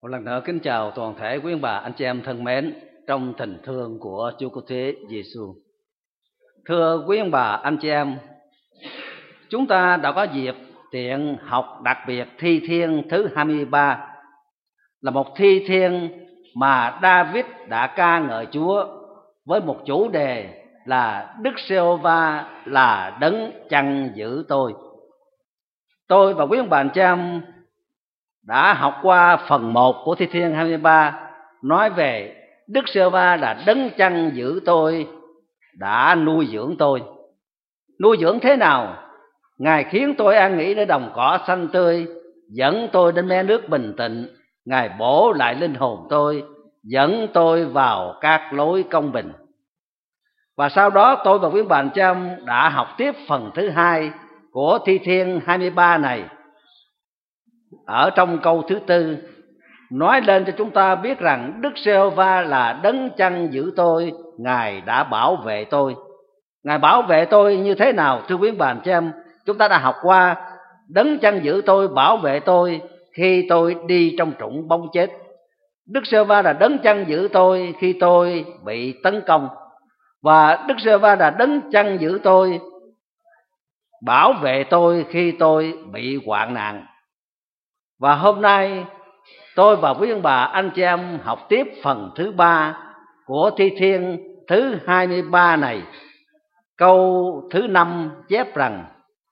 Một lần nữa kính chào toàn thể quý ông bà anh chị em thân mến trong tình thương của Chúa Cứu Thế Giêsu. Thưa quý ông bà anh chị em, chúng ta đã có dịp tiện học đặc biệt thi thiên thứ 23, là một thi thiên mà David đã ca ngợi Chúa với một chủ đề là Đức Giê-hô-va là đấng chăn giữ tôi. Tôi và quý ông bà anh chị em đã học qua phần 1 của thi thiên 23 nói về Đức Giê-hô-va là đấng chăn giữ tôi, đã nuôi dưỡng tôi. Nuôi dưỡng thế nào? Ngài khiến tôi an nghỉ nơi đồng cỏ xanh tươi, dẫn tôi đến mé nước bình tĩnh. Ngài bổ lại linh hồn tôi, dẫn tôi vào các lối công bình. Và sau đó tôi và quý bạn chăm đã học tiếp phần thứ 2 của thi thiên 23 này. Ở trong câu thứ 4 nói lên cho chúng ta biết rằng Đức Giê-hô-va là đấng chăn giữ tôi, Ngài đã bảo vệ tôi. Ngài bảo vệ tôi như thế nào thưa quý bạn chị em? Chúng ta đã học qua đấng chăn giữ tôi, bảo vệ tôi khi tôi đi trong trũng bóng chết. Đức Giê-hô-va là đấng chăn giữ tôi khi tôi bị tấn công, và Đức Giê-hô-va là đấng chăn giữ tôi, bảo vệ tôi khi tôi bị hoạn nạn. Và hôm nay tôi và quý ông bà anh chị em học tiếp phần thứ 3 của thi thiên thứ 23 này. Câu thứ 5 chép rằng: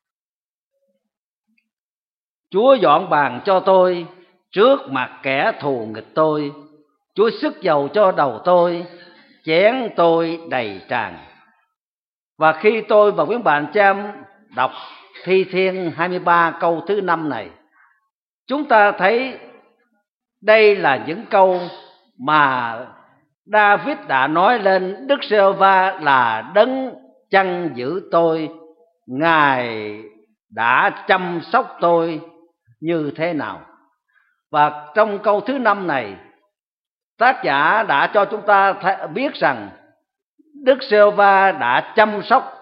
Chúa dọn bàn cho tôi trước mặt kẻ thù nghịch tôi, Chúa sức dầu cho đầu tôi, chén tôi đầy tràn. Và khi tôi và quý bạn chị em đọc thi thiên 23 câu thứ 5 này, chúng ta thấy đây là những câu mà David đã nói lên Đức Giê-hô-va là đấng chăn giữ tôi, Ngài đã chăm sóc tôi như thế nào. Và trong câu thứ 5 này, tác giả đã cho chúng ta biết rằng Đức Giê-hô-va đã chăm sóc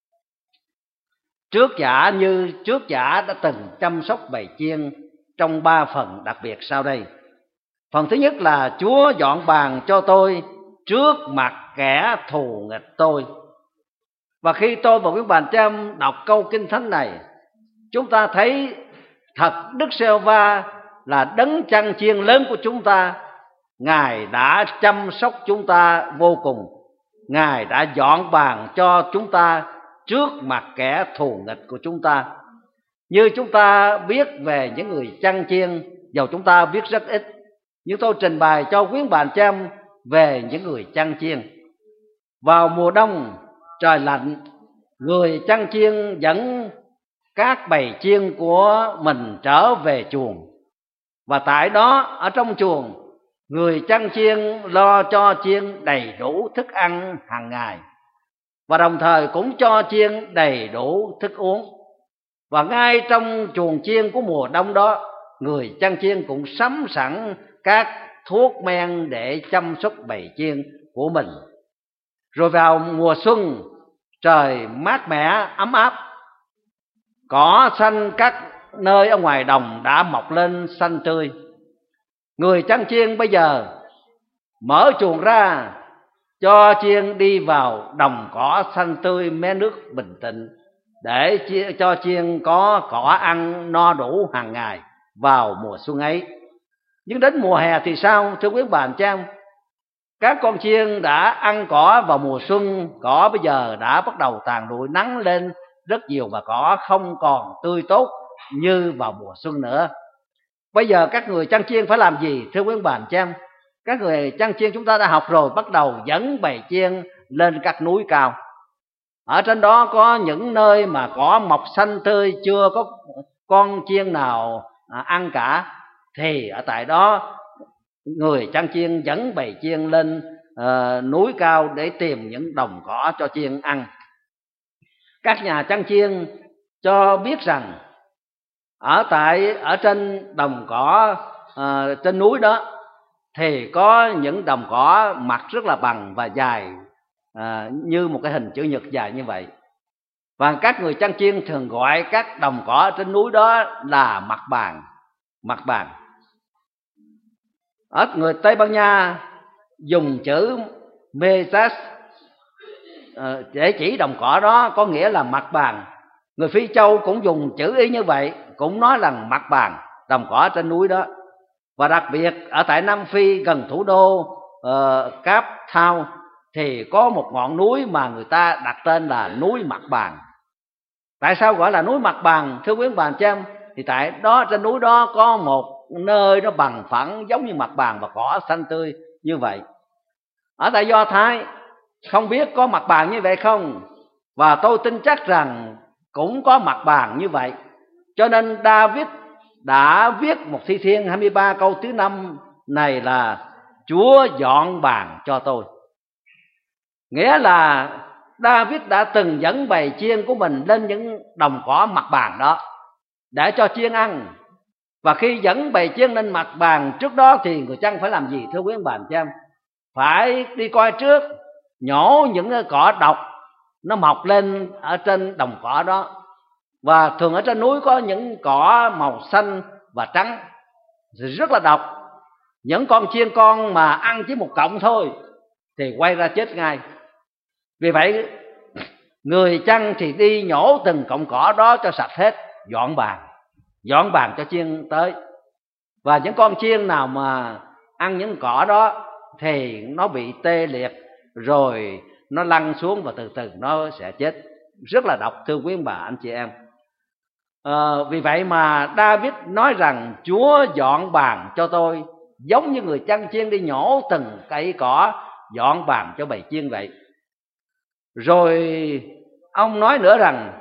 trước giả như trước giả đã từng chăm sóc bầy chiên trong 3 phần đặc biệt sau đây. Phần thứ nhất là Chúa dọn bàn cho tôi trước mặt kẻ thù nghịch tôi. Và khi tôi và quý bạn em đọc câu kinh thánh này, chúng ta thấy thật Đức Giê-hô-va là đấng chăn chiên lớn của chúng ta. Ngài đã chăm sóc chúng ta vô cùng. Ngài đã dọn bàn cho chúng ta trước mặt kẻ thù nghịch của chúng ta. Như chúng ta biết về những người chăn chiên, dầu chúng ta biết rất ít, nhưng tôi trình bày cho quý bạn em về những người chăn chiên. Vào mùa đông trời lạnh, người chăn chiên dẫn các bầy chiên của mình trở về chuồng. Và tại đó, ở trong chuồng, người chăn chiên lo cho chiên đầy đủ thức ăn hàng ngày, và đồng thời cũng cho chiên đầy đủ thức uống. Và ngay trong chuồng chiên của mùa đông đó, người chăn chiên cũng sắm sẵn các thuốc men để chăm sóc bầy chiên của mình. Rồi vào mùa xuân, trời mát mẻ ấm áp, cỏ xanh các nơi ở ngoài đồng đã mọc lên xanh tươi. Người chăn chiên bây giờ mở chuồng ra cho chiên đi vào đồng cỏ xanh tươi, mé nước bình tĩnh, để cho chiên có cỏ ăn no đủ hàng ngày vào mùa xuân ấy. Nhưng đến mùa hè thì sao thưa quý bạn chị em? Các con chiên đã ăn cỏ vào mùa xuân, cỏ bây giờ đã bắt đầu tàn lụi, nắng lên rất nhiều và cỏ không còn tươi tốt như vào mùa xuân nữa. Bây giờ các người chăn chiên phải làm gì thưa quý bạn chị em? Các người chăn chiên chúng ta đã học rồi, bắt đầu dẫn bầy chiên lên các núi cao. Ở trên đó có những nơi mà cỏ mọc xanh tươi, chưa có con chiên nào ăn cả, thì ở tại đó người chăn chiên dẫn bầy chiên lên núi cao để tìm những đồng cỏ cho chiên ăn. Các nhà chăn chiên cho biết rằng ở trên đồng cỏ trên núi đó thì có những đồng cỏ mặt rất là bằng và dài, như một cái hình chữ nhật dài như vậy. Và các người chăn chiên thường gọi các đồng cỏ trên núi đó là mặt bàn. Ở người Tây Ban Nha dùng chữ mesas để chỉ đồng cỏ đó, có nghĩa là mặt bàn. Người Phi Châu cũng dùng chữ ý như vậy, cũng nói là mặt bàn, đồng cỏ trên núi đó. Và đặc biệt ở tại Nam Phi gần thủ đô Cape Town thì có một ngọn núi mà người ta đặt tên là núi Mặt Bàn. Tại sao gọi là núi Mặt Bàn thưa quý bà chị em? Thì tại đó, trên núi đó có một nơi nó bằng phẳng giống như mặt bàn và cỏ xanh tươi như vậy. Ở tại Do Thái không biết có mặt bàn như vậy không, và tôi tin chắc rằng cũng có mặt bàn như vậy. Cho nên David đã viết một thi thiên 23 câu thứ 5 này là Chúa dọn bàn cho tôi. Nghĩa là David đã từng dẫn bầy chiên của mình lên những đồng cỏ mặt bàn đó để cho chiên ăn. Và khi dẫn bầy chiên lên mặt bàn trước đó thì người chăn phải làm gì thưa quý bà chị em? Phải đi coi trước, nhổ những cỏ độc nó mọc lên ở trên đồng cỏ đó. Và thường ở trên núi có những cỏ màu xanh và trắng thì rất là độc. Những con chiên con mà ăn chỉ một cọng thôi thì quay ra chết ngay. Vì vậy người chăn thì đi nhổ từng cọng cỏ đó cho sạch hết, dọn bàn cho chiên tới. Và những con chiên nào mà ăn những cỏ đó thì nó bị tê liệt, rồi nó lăn xuống và từ từ nó sẽ chết. Rất là độc thưa quý bà anh chị em. Vì vậy mà David nói rằng Chúa dọn bàn cho tôi, giống như người chăn chiên đi nhổ từng cây cỏ, dọn bàn cho bầy chiên vậy. Rồi ông nói nữa rằng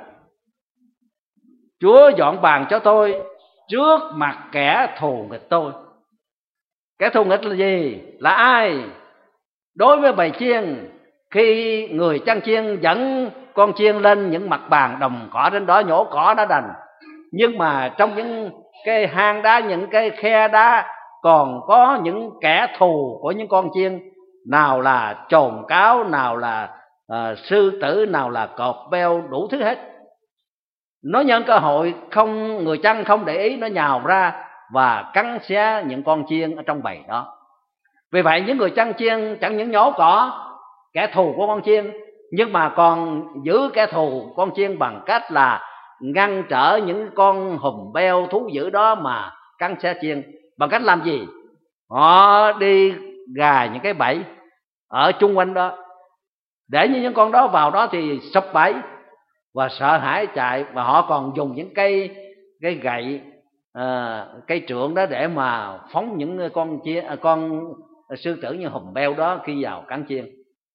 Chúa dọn bàn cho tôi trước mặt kẻ thù nghịch tôi. Kẻ thù nghịch là gì? Là ai? Đối với bầy chiên, khi người chăn chiên dẫn con chiên lên những mặt bàn đồng cỏ trên đó, nhổ cỏ đã đành, nhưng mà trong những cái hang đá, những cái khe đá còn có những kẻ thù của những con chiên, nào là chồn cáo, nào là sư tử, nào là cọp beo, đủ thứ hết. Nó nhân cơ hội không, người chăn không để ý, nó nhào ra và cắn xé những con chiên ở trong bầy đó. Vì vậy những người chăn chiên chẳng những nhổ cỏ kẻ thù của con chiên, nhưng mà còn giữ kẻ thù con chiên bằng cách là ngăn trở những con hùm beo thú dữ đó mà cắn xé chiên. Bằng cách làm gì? Họ đi gài những cái bẫy ở chung quanh đó, để như những con đó vào đó thì sập bẫy và sợ hãi chạy. Và họ còn dùng những cây gậy, cây trượng đó để mà phóng những con sư tử như hùm beo đó khi vào cắn chiên.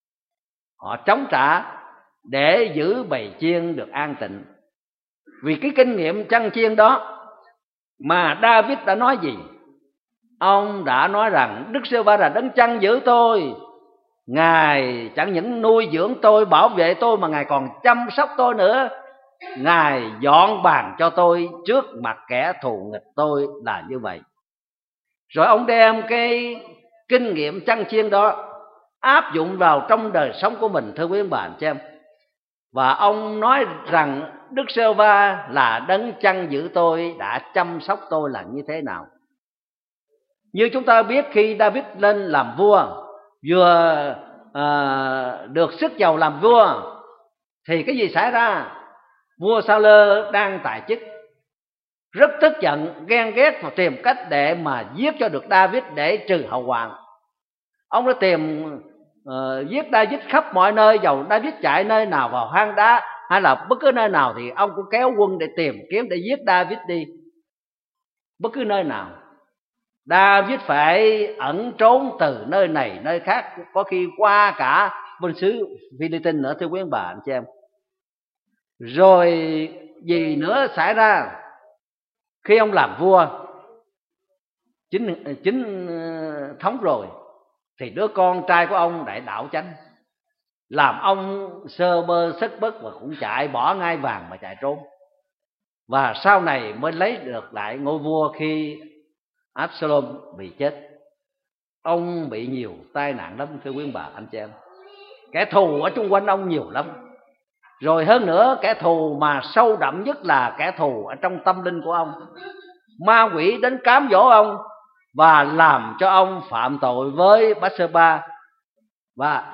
Họ chống trả để giữ bầy chiên được an tịnh. Vì cái kinh nghiệm chăn chiên đó mà David đã nói gì? Ông đã nói rằng Đức Giê-hô-va là đấng chăn giữ tôi. Ngài chẳng những nuôi dưỡng tôi, bảo vệ tôi, mà Ngài còn chăm sóc tôi nữa. Ngài dọn bàn cho tôi trước mặt kẻ thù nghịch tôi, là như vậy. Rồi ông đem cái kinh nghiệm chăn chiên đó áp dụng vào trong đời sống của mình thưa quý bà anh chị em. Và ông nói rằng Đức Giê-hô-va là đấng chăn giữ tôi, đã chăm sóc tôi là như thế nào. Như chúng ta biết, khi David lên làm vua, vừa được sức giàu làm vua, thì cái gì xảy ra? Vua Sa-lơ đang tại chức, rất tức giận, ghen ghét và tìm cách để mà giết cho được David để trừ hậu hoạn. Ông đã tìm giết David khắp mọi nơi, dầu David chạy nơi nào vào hang đá hay là bất cứ nơi nào thì ông cũng kéo quân để tìm kiếm để giết David đi. Bất cứ nơi nào David phải ẩn trốn từ nơi này nơi khác, có khi qua cả bên xứ Philippines nữa thưa quý bà anh chị em. Rồi gì nữa xảy ra? Khi ông làm vua chính thống rồi thì đứa con trai của ông đại đảo chánh, làm ông sơ bơ sất bất và cũng chạy bỏ ngai vàng mà chạy trốn. Và sau này mới lấy được lại ngôi vua khi Absalom bị chết. Ông bị nhiều tai nạn lắm thưa quý bà anh chị em. Kẻ thù ở chung quanh ông nhiều lắm. Rồi hơn nữa, kẻ thù mà sâu đậm nhất là kẻ thù ở trong tâm linh của ông. Ma quỷ đến cám dỗ ông và làm cho ông phạm tội với Bathsheba, và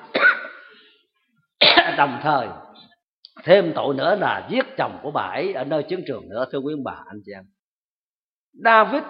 đồng thời thêm tội nữa là giết chồng của bà ấy ở nơi chiến trường nữa. Thưa quý bà anh chị em, David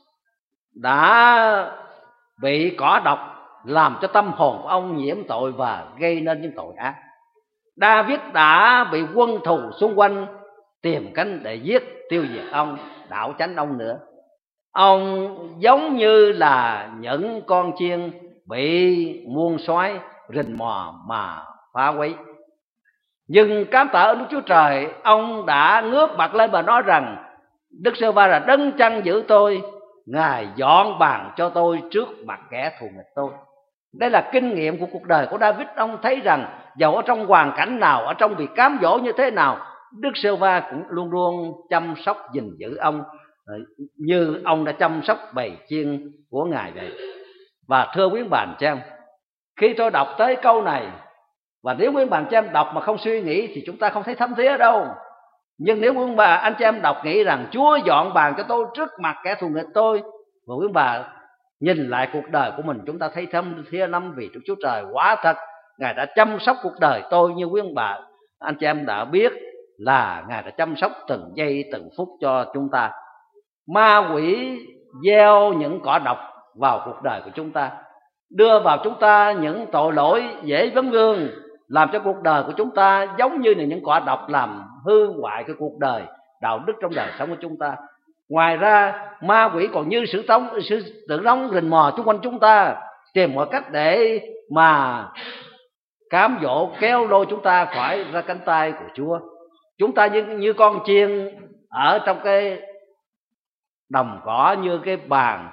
đã bị cỏ độc làm cho tâm hồn của ông nhiễm tội và gây nên những tội ác. David đã bị quân thù xung quanh tìm cách để giết tiêu diệt ông, đảo chánh ông nữa. Ông giống như là những con chiên bị muôn soái rình mò mà phá quấy. Nhưng cám tạ ơn Đức Chúa Trời, ông đã ngước mặt lên và nói rằng: Đức Giê-hô-va là đấng chăn giữ tôi, Ngài dọn bàn cho tôi trước mặt kẻ thù nghịch tôi. Đây là kinh nghiệm của cuộc đời của David. Ông thấy rằng dầu ở trong hoàn cảnh nào, ở trong việc cám dỗ như thế nào, Đức Giê-hô-va cũng luôn luôn chăm sóc gìn giữ ông, như ông đã chăm sóc bầy chiên của Ngài vậy. Và thưa quý bạn chị em, khi tôi đọc tới câu này, và nếu quý bạn chị em đọc mà không suy nghĩ thì chúng ta không thấy thấm thía đâu. Nhưng nếu quý bà anh chị em đọc nghĩ rằng Chúa dọn bàn cho tôi trước mặt kẻ thù nghịch tôi, và quý bà nhìn lại cuộc đời của mình, chúng ta thấy thấm thía lắm. Vì Đức Chúa Trời quả thật Ngài đã chăm sóc cuộc đời tôi, như quý bà anh chị em đã biết là Ngài đã chăm sóc từng giây từng phút cho chúng ta. Ma quỷ gieo những cỏ độc vào cuộc đời của chúng ta, đưa vào chúng ta những tội lỗi dễ vấn vương, làm cho cuộc đời của chúng ta giống như là những cỏ độc làm hư hoại cái cuộc đời đạo đức trong đời sống của chúng ta. Ngoài ra, ma quỷ còn như sự tự nóng rình mò xung quanh chúng ta, tìm mọi cách để mà cám dỗ kéo lôi chúng ta khỏi ra cánh tay của Chúa. Chúng ta như con chiên ở trong cái đồng cỏ, như cái bàn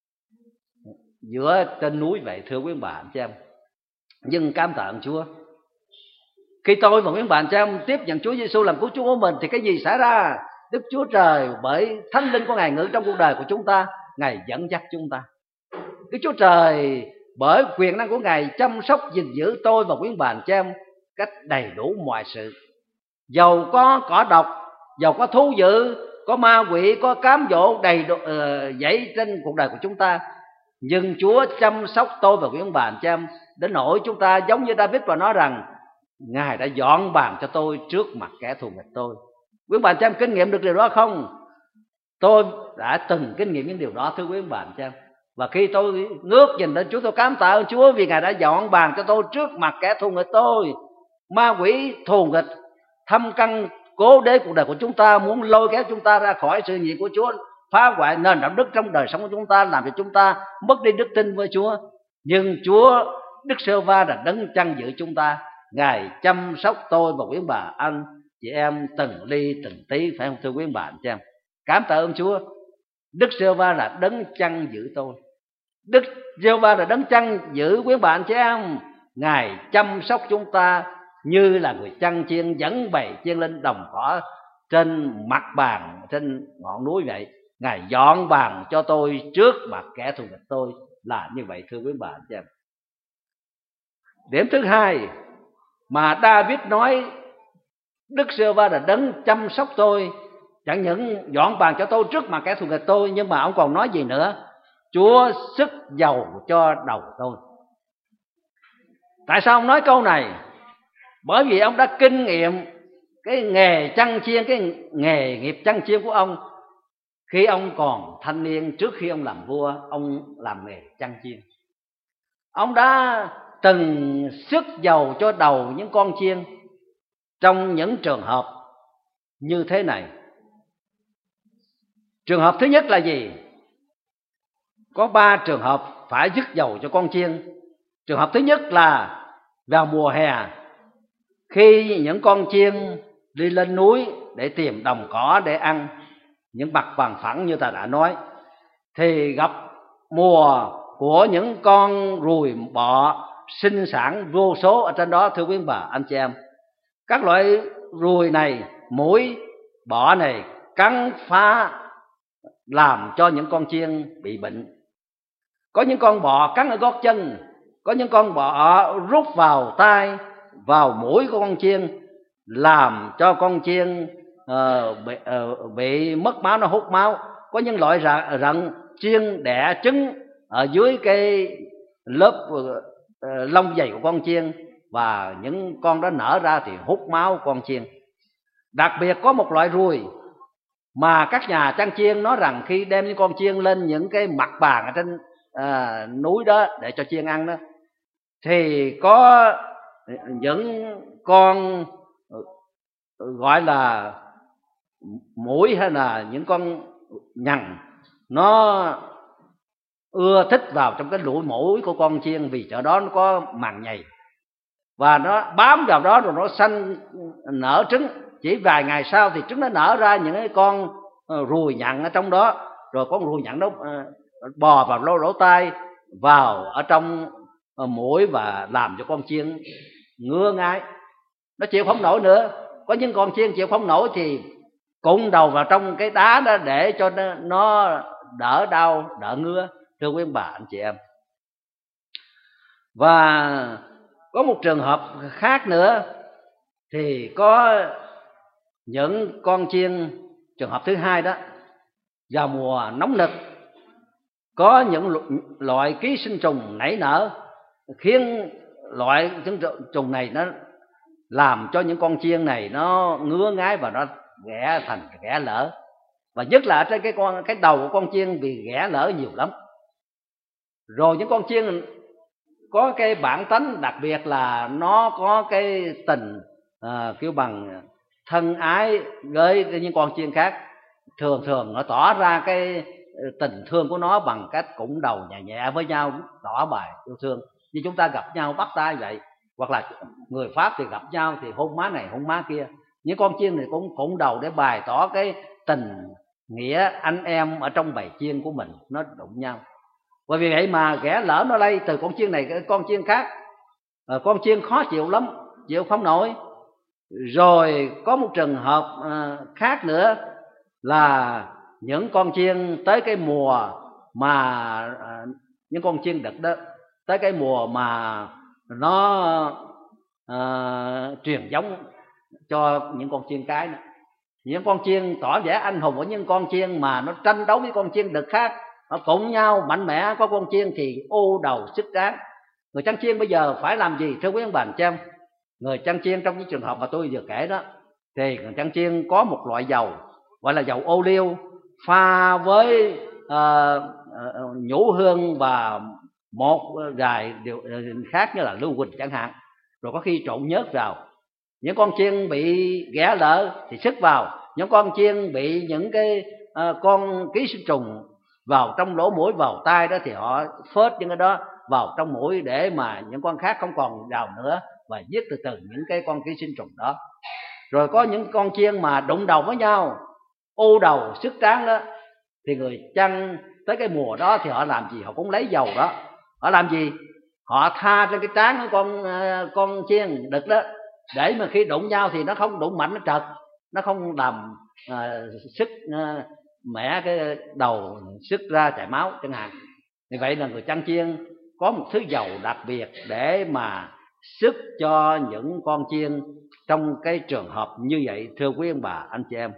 giữa trên núi vậy, thưa quý bà anh chị em. Nhưng cám tạ ơn Chúa, khi tôi và quý bà anh chị em tiếp nhận Chúa Giêsu làm cứu Chúa của mình thì cái gì xảy ra? Đức Chúa Trời bởi Thánh Linh của Ngài ngự trong cuộc đời của chúng ta, Ngài dẫn dắt chúng ta. Đức Chúa Trời bởi quyền năng của Ngài chăm sóc gìn giữ tôi và quý bà anh chị em cách đầy đủ mọi sự. Dầu có cỏ độc, dầu có thú dữ, có ma quỷ, có cám dỗ đầy dẫy trên cuộc đời của chúng ta, nhưng Chúa chăm sóc tôi và quý bà anh chị em đến nỗi chúng ta giống như David và nói rằng Ngài đã dọn bàn cho tôi trước mặt kẻ thù nghịch tôi. Quý bà anh chị em kinh nghiệm được điều đó không? Tôi đã từng kinh nghiệm những điều đó, thưa quý bà anh chị em. Và khi tôi ngước nhìn đến Chúa, tôi cảm tạ ơn Chúa vì Ngài đã dọn bàn cho tôi trước mặt kẻ thù nghịch tôi. Ma quỷ thù nghịch thâm căn cố đế cuộc đời của chúng ta, muốn lôi kéo chúng ta ra khỏi sự nhiệm của Chúa, phá hoại nền đạo đức trong đời sống của chúng ta, làm cho chúng ta mất đi đức tin với Chúa. Nhưng Chúa Đức Giê-hô-va là đấng chăn giữ chúng ta. Ngài chăm sóc tôi và quý bà anh chị em từng ly từng tí, phải không thưa quý bà anh chị em? Cảm tạ ơn Chúa. Đức Giê-hô-va là đấng chăn giữ tôi. Đức Giê-hô-va là đấng chăn giữ quý bà anh chị em. Ngài chăm sóc chúng ta như là người chăn chiên dẫn bầy chiên lên đồng cỏ trên mặt bàn, trên ngọn núi vậy. Ngài dọn bàn cho tôi trước mặt kẻ thù nghịch tôi, là như vậy thưa quý bà anh chị em. Điểm thứ hai mà David nói Đức Giê-hô-va là đấng chăm sóc tôi, chẳng những dọn bàn cho tôi trước mặt kẻ thù nghịch tôi, nhưng mà ông còn nói gì nữa? Chúa sức dầu cho đầu tôi. Tại sao ông nói câu này? Bởi vì ông đã kinh nghiệm cái nghề chăn chiên, cái nghề nghiệp chăn chiên của ông. Khi ông còn thanh niên, trước khi ông làm vua, ông làm nghề chăn chiên. Ông đã từng sức dầu cho đầu những con chiên trong những trường hợp như thế này. Trường hợp thứ nhất là gì? Có 3 trường hợp phải dứt dầu cho con chiên. Trường hợp thứ nhất là vào mùa hè, khi những con chiên đi lên núi để tìm đồng cỏ để ăn, những bậc bằng phẳng như ta đã nói, thì gặp mùa của những con ruồi bọ sinh sản vô số ở trên đó, thưa quý bà anh chị em. Các loại ruồi này, muỗi, bọ này cắn phá làm cho những con chiên bị bệnh. Có những con bọ cắn ở gót chân, có những con bọ rút vào tai, vào mũi của con chiên, làm cho con chiên bị mất máu, nó hút máu. Có những loại rận chiên đẻ trứng ở dưới cái lớp lông dày của con chiên, và những con đó nở ra thì hút máu con chiên. Đặc biệt có một loại ruồi mà các nhà chăn chiên nói rằng khi đem những con chiên lên những cái mặt bàn ở trên núi đó để cho chiên ăn đó, thì có những con gọi là muỗi hay là những con nhằn, nó ưa thích vào trong cái lỗ mũi của con chiên, vì chỗ đó nó có màng nhầy, và nó bám vào đó rồi nó sanh nở trứng. Chỉ vài ngày sau thì trứng nó nở ra những cái con ruồi nhặn ở trong đó, rồi con ruồi nhặn nó bò vào lỗ tai, vào ở trong mũi và làm cho con chiên ngứa ngáy, nó chịu không nổi nữa. Có những con chiên chịu không nổi thì cụng đầu vào trong cái đá đó để cho nó đỡ đau đỡ ngứa, thưa quý bà anh chị em. Và có một trường hợp khác nữa, thì có những con chiên, trường hợp thứ hai đó, vào mùa nóng nực có những loại ký sinh trùng nảy nở, khiến loại trùng này nó làm cho những con chiên này nó ngứa ngáy và nó ghẻ thành ghẻ lở. Và nhất là trên cái đầu của con chiên bị ghẻ lở nhiều lắm. Rồi những con chiên có cái bản tánh đặc biệt là nó có cái tình kêu bằng thân ái với những con chiên khác. Thường thường nó tỏ ra cái tình thương của nó bằng cách cụng đầu nhẹ nhẹ với nhau, tỏ bài yêu thương. Như chúng ta gặp nhau bắt tay vậy, hoặc là người Pháp thì gặp nhau thì hôn má này hôn má kia. Những con chiên này cũng cụng đầu để bày tỏ cái tình nghĩa anh em ở trong bầy chiên của mình, nó đụng nhau. Bởi vì vậy mà ghẻ lỡ nó lây từ con chiên này cái con chiên khác. Con chiên khó chịu lắm, chịu không nổi. Rồi có một trường hợp khác nữa là những con chiên tới cái mùa mà những con chiên đực đó, tới cái mùa mà nó truyền giống cho những con chiên cái nữa. Những con chiên tỏ vẻ anh hùng của những con chiên mà nó tranh đấu với con chiên đực khác, nó cùng nhau mạnh mẽ. Có con chiên thì ô đầu sức tráng. Người chăn chiên bây giờ phải làm gì thưa quý ông bà anh chị em? Người chăn chiên trong những trường hợp mà tôi vừa kể đó, thì người chăn chiên có một loại dầu gọi là dầu ô liu, pha với nhũ hương và một vài điều khác như là lưu huỳnh chẳng hạn, rồi có khi trộn nhớt vào. Những con chiên bị ghẻ lở thì sức vào. Những con chiên bị những cái con ký sinh trùng vào trong lỗ mũi vào tai đó thì họ phớt những cái đó vào trong mũi để mà những con khác không còn vào nữa, và giết từ từ những cái con ký sinh trùng đó. Rồi có những con chiên mà đụng đầu với nhau, ô đầu sức tráng đó, thì người chăn tới cái mùa đó thì họ làm gì? Họ cũng lấy dầu đó. Họ làm gì? Họ tha trên cái trán của con chiên đực đó, để mà khi đụng nhau thì nó không đụng mạnh, nó trật, nó không làm sức mẻ cái đầu sức ra chảy máu chẳng hạn. Vì vậy là người chăn chiên có một thứ dầu đặc biệt để mà sức cho những con chiên trong cái trường hợp như vậy, thưa quý ông bà anh chị em.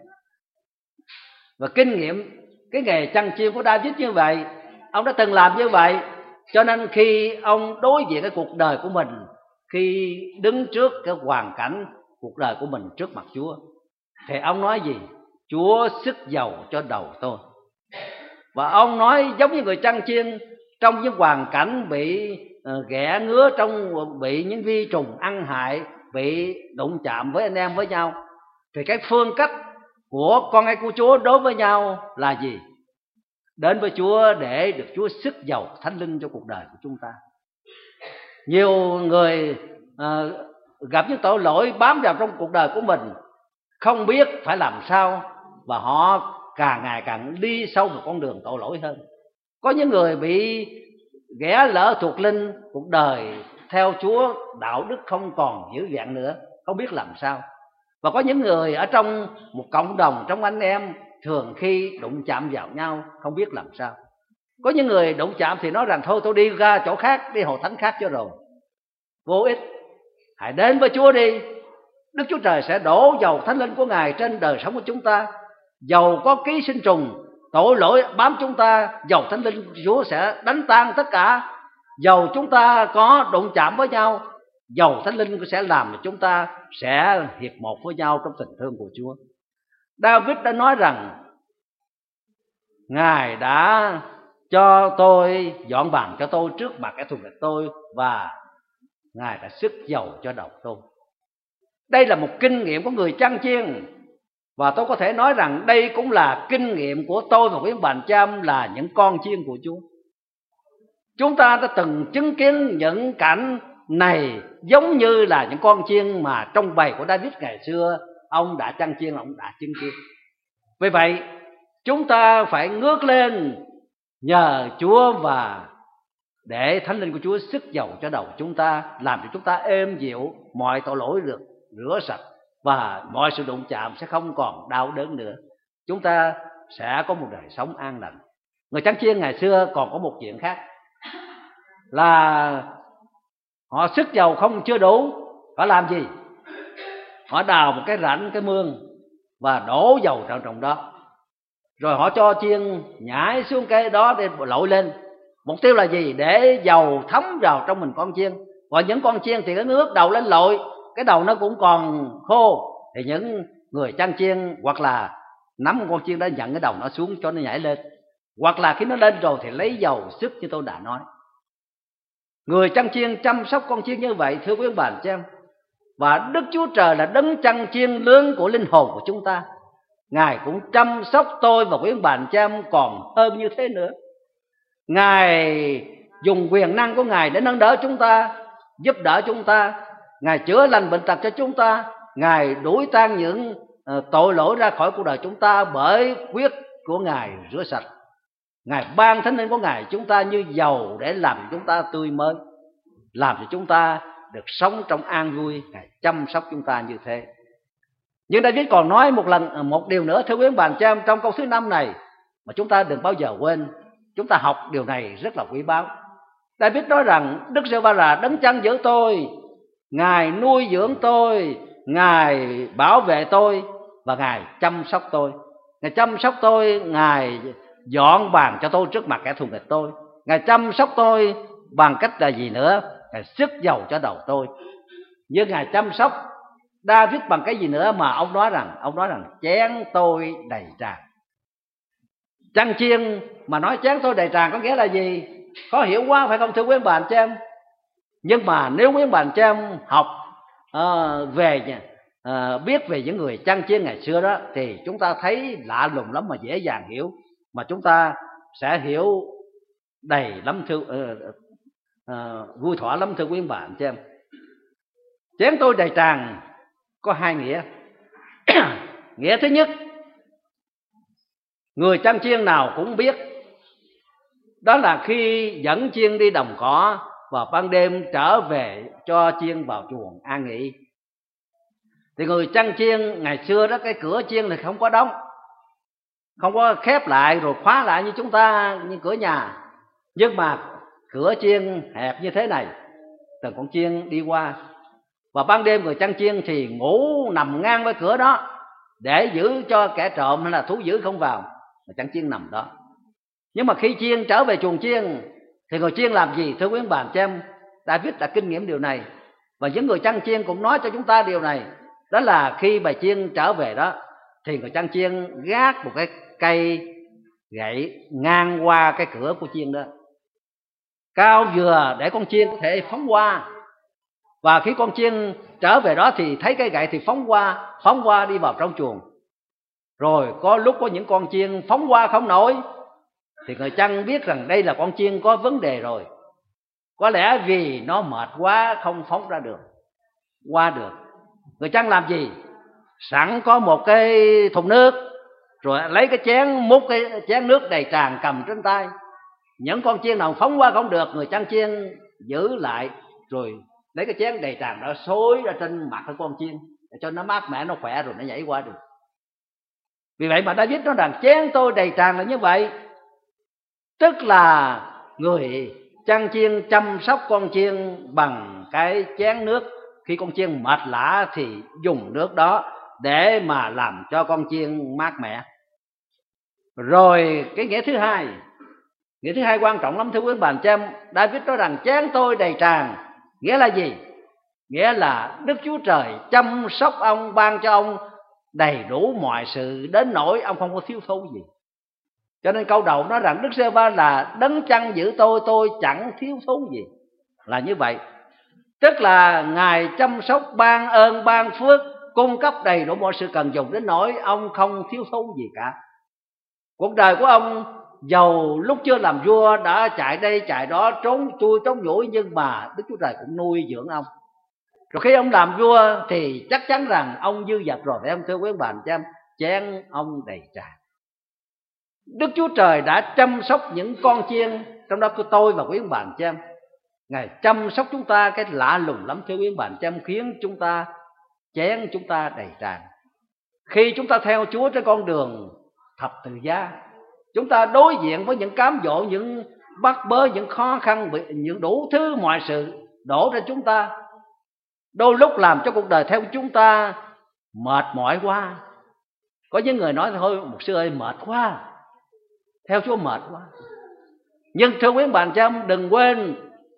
Và kinh nghiệm cái nghề chăn chiên của David như vậy, ông đã từng làm như vậy, cho nên khi ông đối diện cái cuộc đời của mình, khi đứng trước cái hoàn cảnh cuộc đời của mình trước mặt Chúa, thì ông nói gì? Chúa sức dầu cho đầu tôi. Và ông nói giống như người chăn chiên trong những hoàn cảnh bị ghẻ ngứa, trong bị những vi trùng ăn hại, bị đụng chạm với anh em với nhau, thì cái phương cách của con cái của Chúa đối với nhau là gì? Đến với Chúa để được Chúa sức dầu Thánh Linh cho cuộc đời của chúng ta. Nhiều người gặp những tội lỗi bám vào trong cuộc đời của mình, không biết phải làm sao, và họ càng ngày càng đi sâu một con đường tội lỗi hơn. Có những người bị ghẻ lỡ thuộc linh, cuộc đời theo Chúa đạo đức không còn giữ vẹn nữa, không biết làm sao. Và có những người ở trong một cộng đồng, trong anh em, thường khi đụng chạm vào nhau không biết làm sao. Có những người đụng chạm thì nói rằng thôi tôi đi ra chỗ khác, đi hội thánh khác cho rồi. Vô ích. Hãy đến với Chúa đi. Đức Chúa Trời sẽ đổ dầu Thánh Linh của Ngài trên đời sống của chúng ta. Dầu có ký sinh trùng tội lỗi bám chúng ta, dầu Thánh Linh Chúa sẽ đánh tan tất cả. Dầu chúng ta có đụng chạm với nhau, dầu Thánh Linh sẽ làm cho chúng ta sẽ hiệp một với nhau trong tình thương của Chúa. David đã nói rằng Ngài đã cho tôi, dọn bàn cho tôi trước mặt kẻ thù nghịch tôi, và Ngài đã sức dầu cho đầu tôi. Đây là một kinh nghiệm của người chăn chiên, và tôi có thể nói rằng đây cũng là kinh nghiệm của tôi và quý ông bà anh chị em là những con chiên của Chúa. Chúng ta đã từng chứng kiến những cảnh này giống như là những con chiên mà trong bầy của David ngày xưa ông đã chăn chiên, ông đã chứng kiến. Vì vậy chúng ta phải ngước lên nhờ Chúa và để Thánh Linh của Chúa sức dầu cho đầu chúng ta, làm cho chúng ta êm dịu, mọi tội lỗi được rửa sạch và mọi sự đụng chạm sẽ không còn đau đớn nữa. Chúng ta sẽ có một đời sống an lành. Người chăn chiên ngày xưa còn có một chuyện khác là họ sức dầu không chưa đủ, họ làm gì? Họ đào một cái rãnh, cái mương và đổ dầu trong đó, rồi họ cho chiên nhảy xuống cái đó để lội lên. Mục tiêu là gì? Để dầu thấm vào trong mình con chiên. Và những con chiên thì nó ngước đầu lên lội, cái đầu nó cũng còn khô, thì những người chăn chiên hoặc là nắm con chiên đó nhận cái đầu nó xuống cho nó nhảy lên, hoặc là khi nó lên rồi thì lấy dầu sức như tôi đã nói. Người chăn chiên chăm sóc con chiên như vậy, thưa quý ông bà anh chị em. Và Đức Chúa Trời là đấng chăn chiên lớn của linh hồn của chúng ta, Ngài cũng chăm sóc tôi và quý ông bà anh chị em còn hơn như thế nữa. Ngài dùng quyền năng của Ngài để nâng đỡ chúng ta, giúp đỡ chúng ta. Ngài chữa lành bệnh tật cho chúng ta. Ngài đuổi tan những tội lỗi ra khỏi cuộc đời chúng ta bởi huyết của Ngài rửa sạch. Ngài ban Thánh Linh của Ngài chúng ta như dầu để làm chúng ta tươi mới, làm cho chúng ta được sống trong an vui. Ngài chăm sóc chúng ta như thế. Nhưng David còn nói một điều nữa, thưa quý ông bà anh chị em, trong câu thứ 5 này mà chúng ta đừng bao giờ quên. Chúng ta học điều này rất là quý báu. David nói rằng Đức Giê-hô-va là đấng chăn giữ tôi, Ngài nuôi dưỡng tôi, Ngài bảo vệ tôi và Ngài chăm sóc tôi. Ngài chăm sóc tôi, Ngài dọn bàn cho tôi trước mặt kẻ thù nghịch tôi. Ngài chăm sóc tôi bằng cách là gì nữa? Ngài sức dầu cho đầu tôi. Nhưng Ngài chăm sóc David bằng cái gì nữa mà ông nói rằng chén tôi đầy tràn. Chăn chiên mà nói chén tôi đầy tràn có nghĩa là gì? Khó hiểu quá phải không thưa quý ông bà anh chị em? Nhưng mà nếu quý ông bà anh chị em học biết về những người chăn chiên ngày xưa đó, thì chúng ta thấy lạ lùng lắm mà dễ dàng hiểu, mà chúng ta sẽ hiểu đầy lắm vui thỏa lắm thưa quý ông bà anh chị em. Chén tôi đầy tràn có hai nghĩa. Nghĩa thứ nhất, người chăn chiên nào cũng biết, đó là khi dẫn chiên đi đồng cỏ vào ban đêm trở về cho chiên vào chuồng an nghỉ, thì người chăn chiên ngày xưa đó, cái cửa chiên thì không có đóng, không có khép lại rồi khóa lại như chúng ta, như cửa nhà. Nhưng mà cửa chiên hẹp như thế này, từng con chiên đi qua. Và ban đêm người chăn chiên thì ngủ nằm ngang với cửa đó để giữ cho kẻ trộm hay là thú dữ không vào. Người chăn chiên nằm đó. Nhưng mà khi chiên trở về chuồng chiên thì người chiên làm gì? Thưa quý ông bà anh chị em, David đã kinh nghiệm điều này, và những người chăn chiên cũng nói cho chúng ta điều này. Đó là khi bà chiên trở về đó thì người chăn chiên gác một cái cây gậy ngang qua cái cửa của chiên đó, cao vừa để con chiên có thể phóng qua. Và khi con chiên trở về đó thì thấy cái gậy thì phóng qua đi vào trong chuồng. Rồi có lúc có những con chiên phóng qua không nổi, thì người chăn biết rằng đây là con chiên có vấn đề rồi. Có lẽ vì nó mệt quá không phóng ra được, qua được. Người chăn làm gì? Sẵn có một cái thùng nước, rồi lấy cái chén, múc cái chén nước đầy tràn cầm trên tay. Những con chiên nào phóng qua không được, người chăn chiên giữ lại, rồi lấy cái chén đầy tràn đó xối ra trên mặt của con chiên để cho nó mát mẻ, nó khỏe rồi nó nhảy qua được. Vì vậy mà David nói rằng chén tôi đầy tràn là như vậy. Tức là người chăn chiên chăm sóc con chiên bằng cái chén nước. Khi con chiên mệt lả thì dùng nước đó để mà làm cho con chiên mát mẻ. Rồi cái nghĩa thứ hai quan trọng lắm thưa quý bạn cha em. David nói rằng chén tôi đầy tràn, nghĩa là gì? Nghĩa là Đức Chúa Trời chăm sóc ông, ban cho ông đầy đủ mọi sự đến nỗi ông không có thiếu thốn gì. Cho nên câu đầu nói rằng Đức Giê-hô-va là đấng chăn giữ tôi chẳng thiếu thốn gì. Là như vậy, tức là Ngài chăm sóc, ban ơn, ban phước, cung cấp đầy đủ mọi sự cần dùng đến nỗi ông không thiếu thốn gì cả. Cuộc đời của ông dầu lúc chưa làm vua đã chạy đây chạy đó, trốn chui trốn nhủi, nhưng mà Đức Chúa Trời cũng nuôi dưỡng ông. Rồi khi ông làm vua thì chắc chắn rằng ông dư dật rồi, phải không thưa quý bạn cha em? Chén ông đầy tràn. Đức Chúa Trời đã chăm sóc những con chiên, trong đó có tôi và quý bạn cha em. Ngài chăm sóc chúng ta cái lạ lùng lắm thưa quý bạn cha em, khiến chúng ta chén chúng ta đầy tràn. Khi chúng ta theo Chúa trên con đường thập tự giá, chúng ta đối diện với những cám dỗ, những bắt bớ, những khó khăn, những đủ thứ mọi sự đổ ra chúng ta. Đôi lúc làm cho cuộc đời theo chúng ta mệt mỏi quá. Có những người nói thôi mục sư ơi mệt quá, theo Chúa mệt quá. Nhưng thưa quý bạn cha em, đừng quên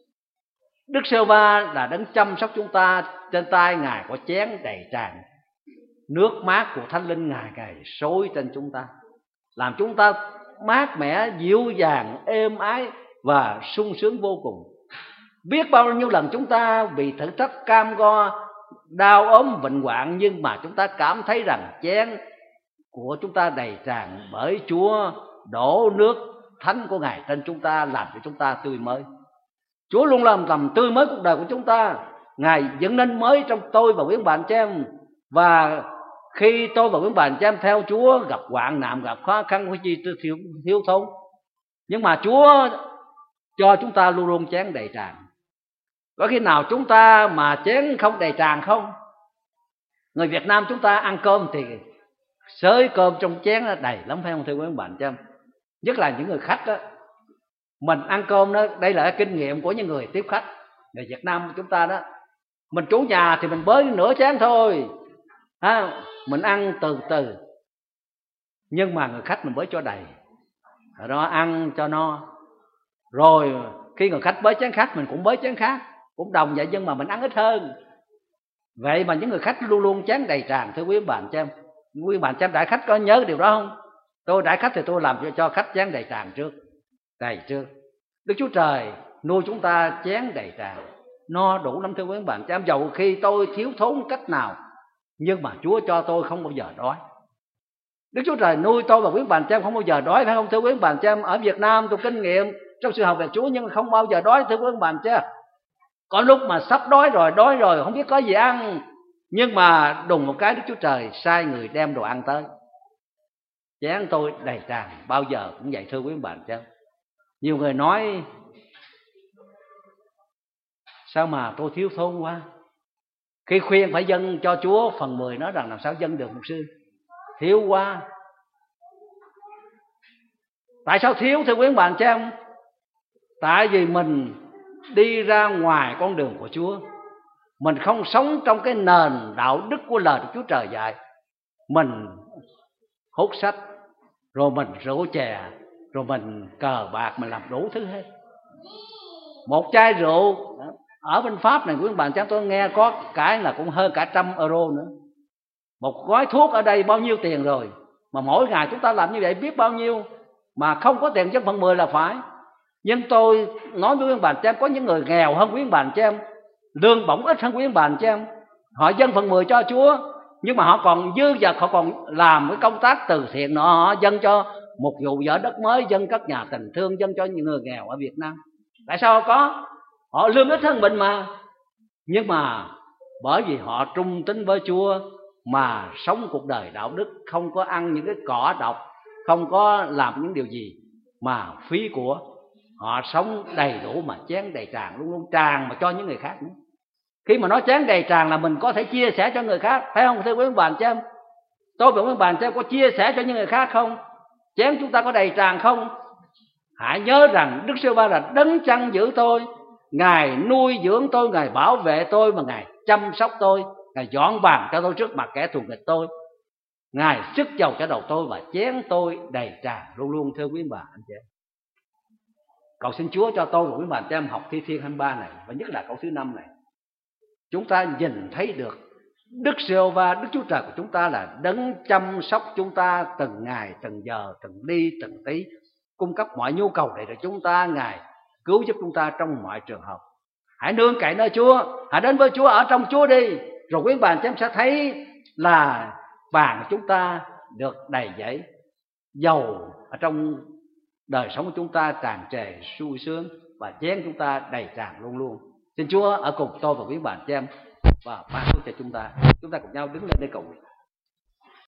Đức Giê-hô-va là đấng chăm sóc chúng ta. Trên tay Ngài có chén đầy tràn, nước mát của Thánh Linh Ngài xối trên chúng ta, làm chúng ta mát mẻ, dịu dàng, êm ái và sung sướng vô cùng. Biết bao nhiêu lần chúng ta bị thử thách cam go, đau ốm bệnh hoạn, nhưng mà chúng ta cảm thấy rằng chén của chúng ta đầy tràn, bởi Chúa đổ nước thánh của Ngài trên chúng ta, làm cho chúng ta tươi mới. Chúa luôn làm tươi mới cuộc đời của chúng ta. Ngài dựng nên mới trong tôi và quý bạn cha em. Và khi tôi và quý bạn cha em theo Chúa, gặp hoạn nạn, gặp khó khăn, có gì thiếu thốn, nhưng mà Chúa cho chúng ta luôn luôn chén đầy tràn. Có khi nào chúng ta mà chén không đầy tràn không? Người Việt Nam chúng ta ăn cơm thì xới cơm trong chén đầy lắm, phải không thưa quý bạn cha em? Nhất là những người khách đó. Mình ăn cơm đó, đây là kinh nghiệm của những người tiếp khách. Người Việt Nam chúng ta đó, mình chủ nhà thì mình bới nửa chén thôi, mình ăn từ từ. Nhưng mà người khách mình bới cho đầy, rồi đó ăn cho no. Rồi khi người khách bới chén khác, mình cũng bới chén khác, cũng đồng vậy, nhưng mà mình ăn ít hơn. Vậy mà những người khách luôn luôn chén đầy tràn thưa quý bạn cha em. Quý bạn cha em đãi khách có nhớ điều đó không? Tôi đãi khách thì tôi làm cho khách chén đầy tràn trước, đầy trước. Đức Chúa Trời nuôi chúng ta chén đầy tràn, no đủ lắm thưa quý bạn cha em. Dầu khi tôi thiếu thốn cách nào, nhưng mà Chúa cho tôi không bao giờ đói. Đức Chúa Trời nuôi tôi và quý bạn cha em không bao giờ đói, phải không thưa quý bạn cha em? Ở Việt Nam tôi kinh nghiệm trong sự học về Chúa, nhưng không bao giờ đói thưa quý bạn cha em. Có lúc mà sắp đói rồi không biết có gì ăn, nhưng mà đùng một cái Đức Chúa Trời sai người đem đồ ăn tới, chén tôi đầy tràn. Bao giờ cũng vậy thưa quý bạn cha em. Nhiều người nói sao mà tôi thiếu thốn quá. Khi khuyên phải dâng cho Chúa phần 10, nói rằng làm sao dâng được mục sư, thiếu quá. Tại sao thiếu thưa quý bạn cha em? Tại vì mình đi ra ngoài con đường của Chúa, mình không sống trong cái nền đạo đức của lời Đức Chúa Trời dạy. Mình hút sách, rồi mình rượu chè, rồi mình cờ bạc, mình làm đủ thứ hết. Một chai rượu ở bên Pháp này quý bạn chắc tôi nghe có cái là cũng hơn cả 100 euro nữa. Một gói thuốc ở đây bao nhiêu tiền rồi, mà mỗi ngày chúng ta làm như vậy biết bao nhiêu, mà không có tiền dân phần 10 là phải. Nhưng tôi nói với quý bạn cho em, có những người nghèo hơn quý bạn cho em, lương bổng ít hơn quý bạn cho em, họ dâng phần 10 cho Chúa, nhưng mà họ còn dư dật, họ còn làm cái công tác từ thiện nữa, họ dâng cho một vụ vợ đất mới, dâng các nhà tình thương, dâng cho những người nghèo ở Việt Nam. Tại sao có? Họ lương ít hơn mình mà. Nhưng mà bởi vì họ trung tín với Chúa mà sống cuộc đời đạo đức, không có ăn những cái cỏ độc, không có làm những điều gì mà phí của. Họ sống đầy đủ mà chén đầy tràn, luôn luôn tràn mà cho những người khác nữa. Khi mà nói chén đầy tràn là mình có thể chia sẻ cho người khác, phải không thưa quý bạn cho em? Tôi và quý bạn cho em có chia sẻ cho những người khác không? Chén chúng ta có đầy tràn không? Hãy nhớ rằng Đức Giê-hô-va là đấng chăn giữ tôi, Ngài nuôi dưỡng tôi, Ngài bảo vệ tôi, mà Ngài chăm sóc tôi, Ngài dọn bàn cho tôi trước mặt kẻ thù nghịch tôi. Ngài sức dầu cho đầu tôi và chén tôi đầy tràn luôn luôn. Thưa quý bà anh chị em, cầu xin Chúa cho tôi và quý bà anh chị em học Thi Thiên 23 này, và nhất là câu thứ 5 này, chúng ta nhìn thấy được Đức Giê-hô-va, Đức Chúa Trời của chúng ta là đấng chăm sóc chúng ta từng ngày, từng giờ, từng ly, từng tí, cung cấp mọi nhu cầu để chúng ta. Ngài cứu giúp chúng ta trong mọi trường hợp. Hãy nương cậy nơi Chúa, hãy đến với Chúa, ở trong Chúa đi, rồi quý bạn em sẽ thấy là bàn của chúng ta được đầy dẫy, dầu ở trong đời sống của chúng ta tràn trề sung sướng, và chén chúng ta đầy tràn luôn luôn. Xin Chúa ở cùng tôi và quý bạn em và ban phước cho chúng ta. Chúng ta cùng nhau đứng lên để cầu nguyện.